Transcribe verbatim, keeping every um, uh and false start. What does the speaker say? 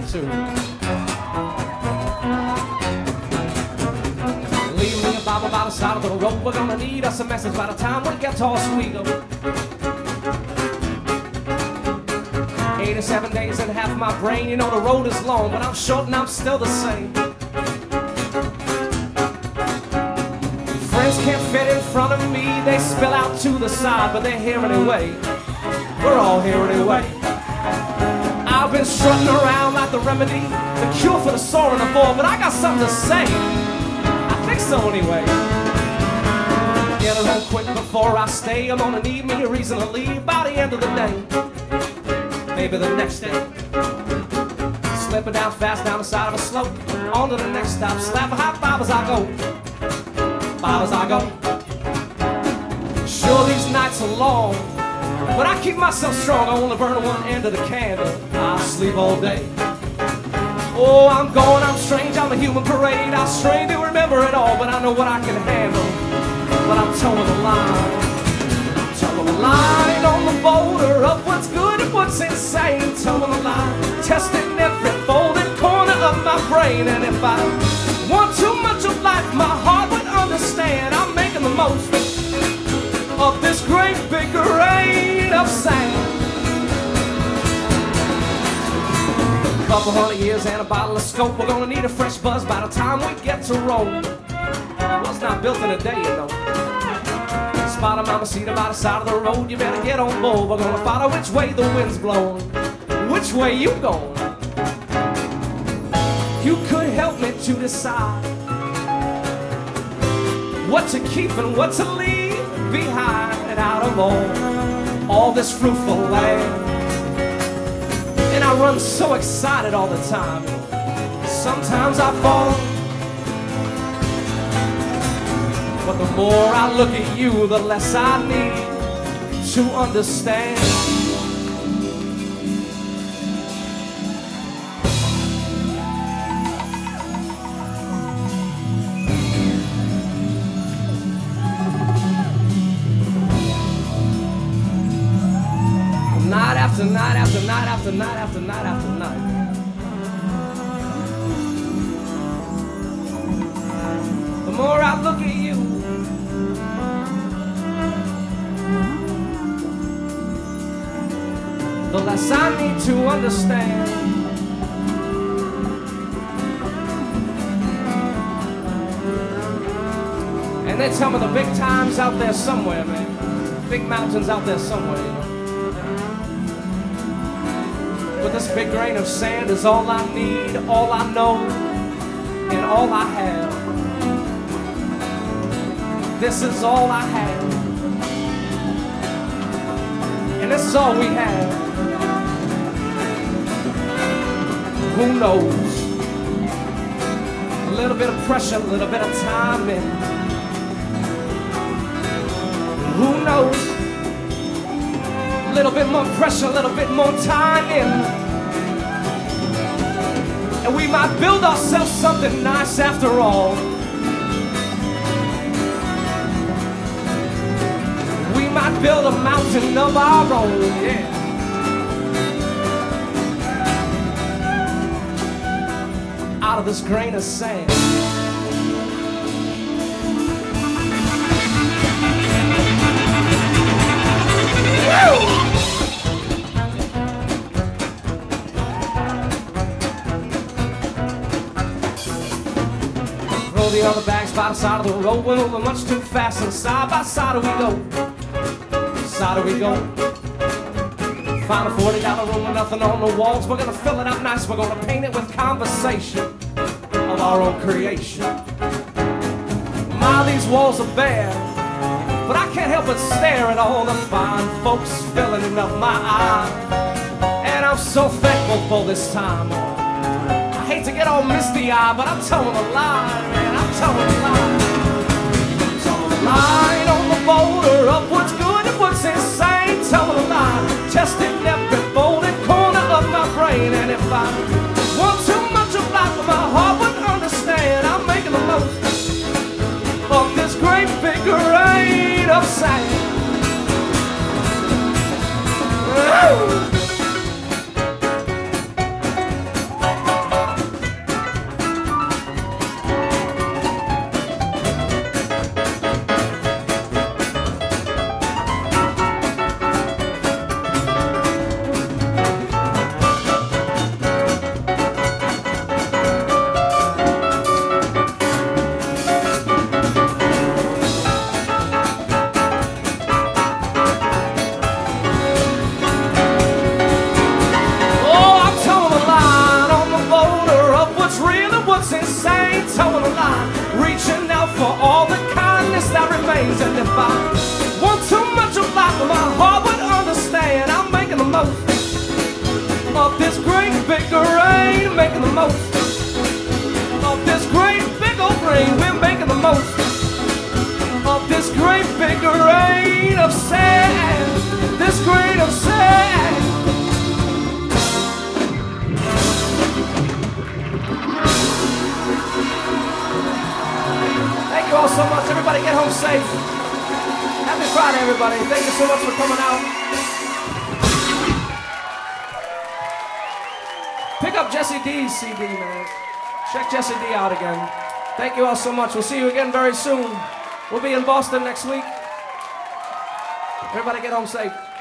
too. Leave me a Bible by the side of the road. We're gonna need us a message by the time we get to Oswego. eighty-seven days and half my brain. You know the road is long, but I'm short and I'm still the same. Friends can't fit in front of me. They spill out to the side, but they're here anyway. We're all here anyway. I've been strutting around like the remedy, the cure for the sore and the bore, but I got something to say. I think so anyway. Get it home quick before I stay. I'm gonna need me a reason to leave by the end of the day. Maybe the next day. Slipping down fast down the side of a slope. On to the next stop. Slap a high five as I go. Five as I go. Sure, these nights are long, but I keep myself strong. I only burn one end of the candle. I sleep all day. Oh, I'm going, I'm strange, I'm a human parade. I strain to remember it all, but I know what I can handle. But I'm towing the line. I'm towing the line on the border of what's good and what's insane. Towing the line, testing every folded corner of my brain. And if I want too much of life, my heart would understand. I'm making the most of this great big rain of sand. A couple hundred years and a bottle of scope. We're gonna need a fresh buzz by the time we get to Rome. Well, it's not built in a day, you know. Spot a mama cedar by the side of the road. You better get on board. We're gonna follow which way the wind's blowing. Which way you going? You could help me to decide what to keep and what to leave behind out of all, all this fruitful land. And I run so excited all the time. Sometimes I fall, but the more I look at you, the less I need to understand. Night after night after night after night after night after night. The more I look at you, the less I need to understand. And they tell me the big time's out there somewhere, man. Big mountains out there somewhere, you know. But this big grain of sand is all I need, all I know, and all I have. This is all I have. And this is all we have. Who knows? A little bit of pressure, a little bit of timing. Who knows? A little bit more pressure, a little bit more timing. And we might build ourselves something nice after all. We might build a mountain of our own, yeah. Out of this grain of sand. Roll the other bags by the side of the road. We're moving much too fast, and side by side we go. Side we go. Find a forty dollar room with nothing on the walls. We're gonna fill it up nice. We're gonna paint it with conversation of our own creation. My, these walls are bare, but I can't help but stare at all the fine folks filling up my eye. And I'm so thankful for this time. I hate to get all misty-eyed, but I'm telling a lie, man, I'm telling a lie. I'm telling a lie on the border of what's good and what's insane. Telling a lie, testing every folded corner of my brain. And if I want too much of life, my heart would understand. I'm making the most of this great big rain of sand. Woo! this great big rain, making the most of this great big old rain. We're making the most of this great big rain of sand, this grain of sand. Thank you all so much. Everybody get home safe. Happy Friday, everybody. Thank you so much for coming out. Pick up Jesse D's C D, man. Check Jesse D out again. Thank you all so much. We'll see you again very soon. We'll be in Boston next week. Everybody get home safe.